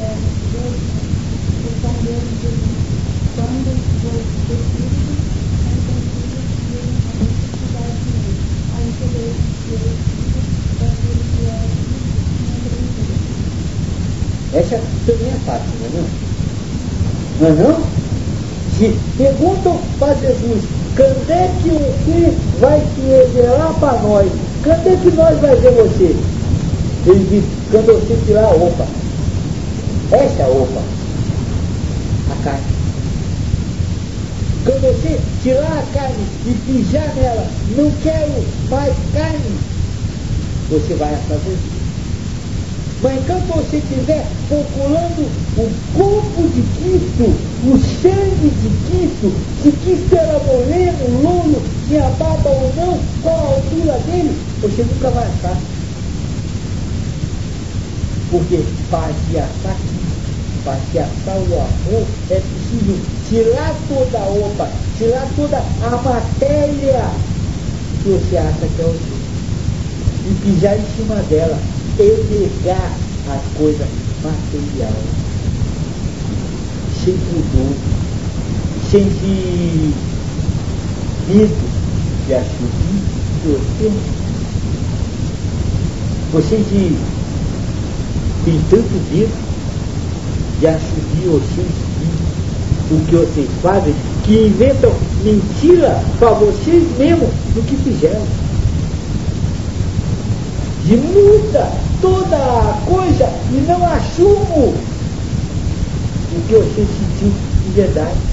Essa também é fácil, não é? Não é não? Se perguntam para Jesus, quando é que você vai se revelar para nós? Quando é que nós vai ver você? Ele diz, quando você tirar a roupa. Essa é a roupa. A carne. Quando você tirar a carne e pijar nela, não quero mais carne, você vai fazer isso. Mas enquanto você estiver procurando o corpo de Cristo, o sangue de Cristo, se Cristo era moreno, louro, tinha barba ou não, qual a altura dele, você nunca vai achar. Porque para se achar Cristo, para se achar o amor, é preciso tirar toda a roupa, tirar toda a matéria que você acha que é o seu, e pisar em cima dela. Negar as coisas materiais, sem pudor, sem medo de assumir você. Vocês têm tanto medo de assumir vocês o que vocês fazem, que inventam mentira para vocês mesmos do que fizeram. E muda toda a coisa e não assumo o que você sentiu de verdade.